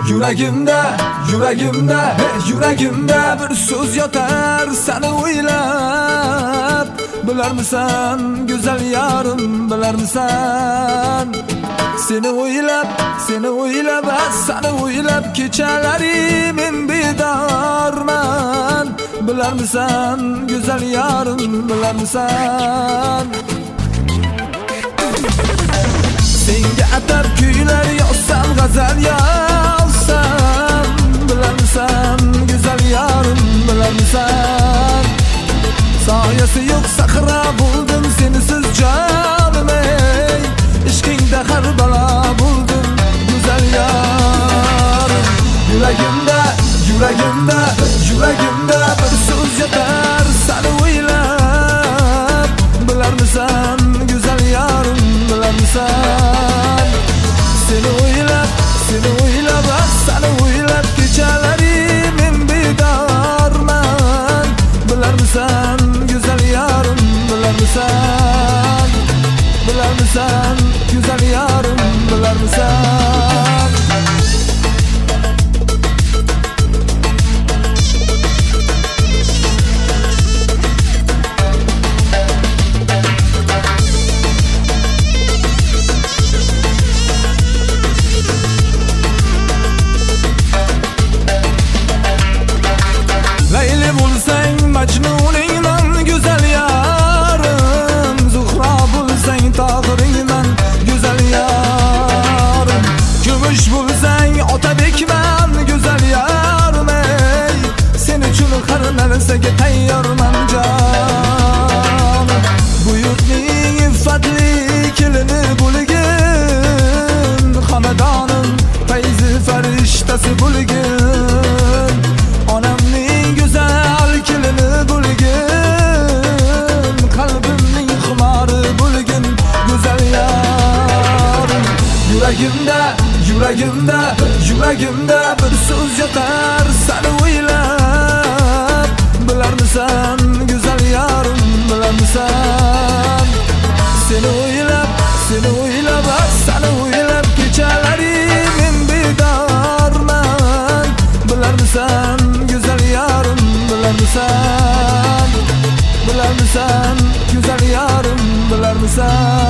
Yuragimda bir so'z yotar seni o'ylab. Bilarmisan go'zal yarim, bilarmisan? Seni o'ylab kechalari men bedorman. Bilarmisan go'zal yarim, bilarmisan? Senga atab kuylar yozsam, g'azal yozsam, bilarmisan go'zal yarim, bilarmisan? Soyasi yo'q sahra bo'ldim senisiz jonim, ey ishqingda har balo bo'ldim go'zal yarim. Yuragimda bir so'z yotar seni o'ylab. Bilarmisan go'zal yarim, bilarmisan? Seni o'ylab kechalari men bedorman. Bilarmisan go'zal yarim, bilarmisan? Bilarmisan go'zal yarim, bilarmisan? Layli bo'lsang majnuningman go'zal yarim, Zuhra bo'lsang tog'iringman go'zal yarim, Kumush bo'lsang Otabekman go'zal yarim, ey sen uchun har narsaga tayyorman jonim. Bu yurtning iffatli kelini bo'lgin, xonadonim fayzi farishtasi bo'lgin, onamning go'zal kelini bo'lgin, qalbimning xumori bo'lgin go'zal yarim. Yuragimda bir so'z yotar seni o'ylab. Bilarmisan go'zal yarim, bilarmisan? Seni o'ylab kechalari men bedorman. Bilarmisan go'zal yarim, bilarmisan? Bilarmisan go'zal yarim, bilarmisan?